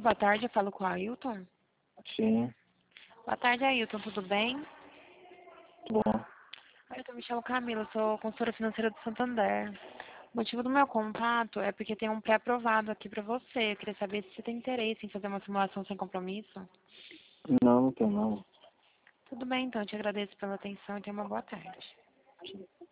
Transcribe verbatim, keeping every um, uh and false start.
boa tarde, eu falo com o Ailton. Sim, Boa tarde, Ailton, tudo bem? tudo bom. Ailton, me chamo Camila, sou consultora financeira do Santander. O motivo do meu contato é porque tem um pré-aprovado aqui para você. Eu queria saber se você tem interesse em fazer uma simulação sem compromisso. Não, não tem não. Tudo bem, então, eu te agradeço pela atenção e tenha uma boa tarde.